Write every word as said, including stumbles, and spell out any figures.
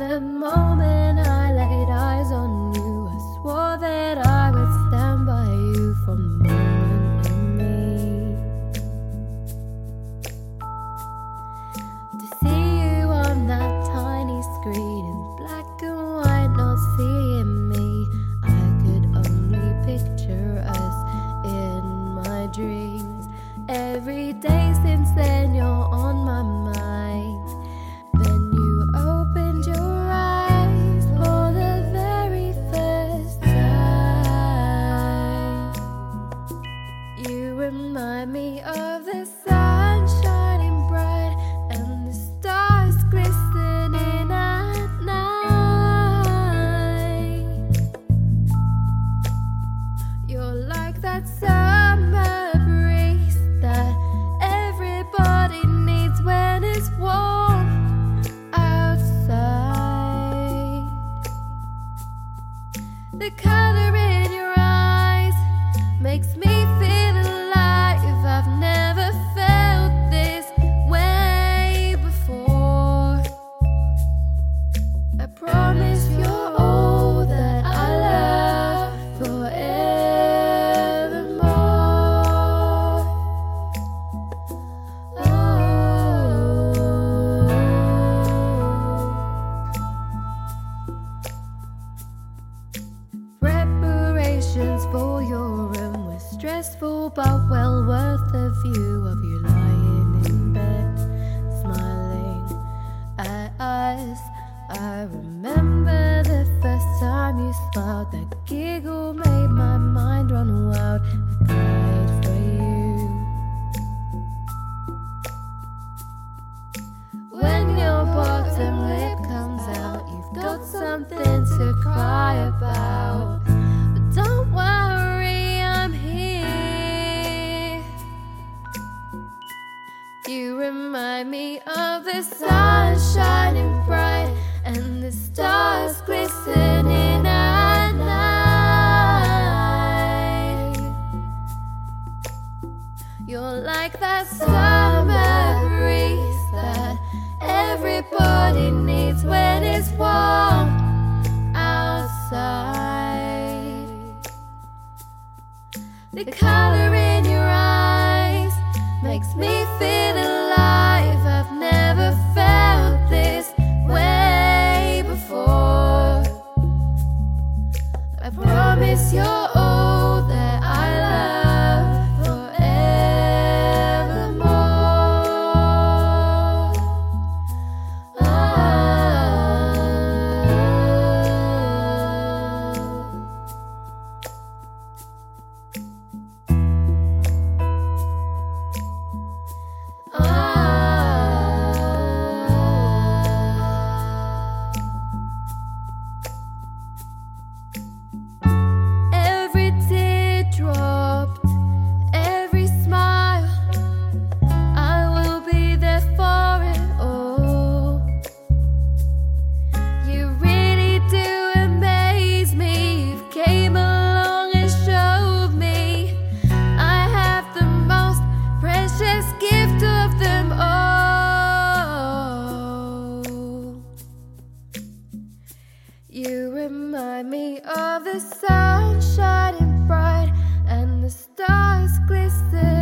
the moment I laid eyes on you, I swore that I would stand by you from the moment you made. To see you on that tiny screen in black and white, not seeing me, I could only picture us in my dreams. Every day since then you're on my mind. Then you opened your eyes for the very first time. You remind me of the sun shining bright and the stars glistening at night. You're like that summer breeze that everybody needs when it's warm outside. The color in your eyes makes me feel alive. I've never felt this way before. I promise you're all that I love forevermore. Preparations for your room were stressful, but well worth the view of you lying in bed, smiling at us. I remember the first time you smiled. That giggle made my mind run wild with pride for you. When your bottom lip comes out, you've got something to cry about. But don't worry, I'm here. You remind me of the sun shining bright and the stars glistening at night. You're like that summer breeze that everybody needs when it's warm outside. The color in your eyes makes me feel alive. I've never felt this way before. I promise you're all that I love forevermore. Every tear dropped, every smile, I will be there for it all. You really do amaze me. You came along and showed me I have the most precious gift of them all. You remind me of the sun shining bright and the stars glisten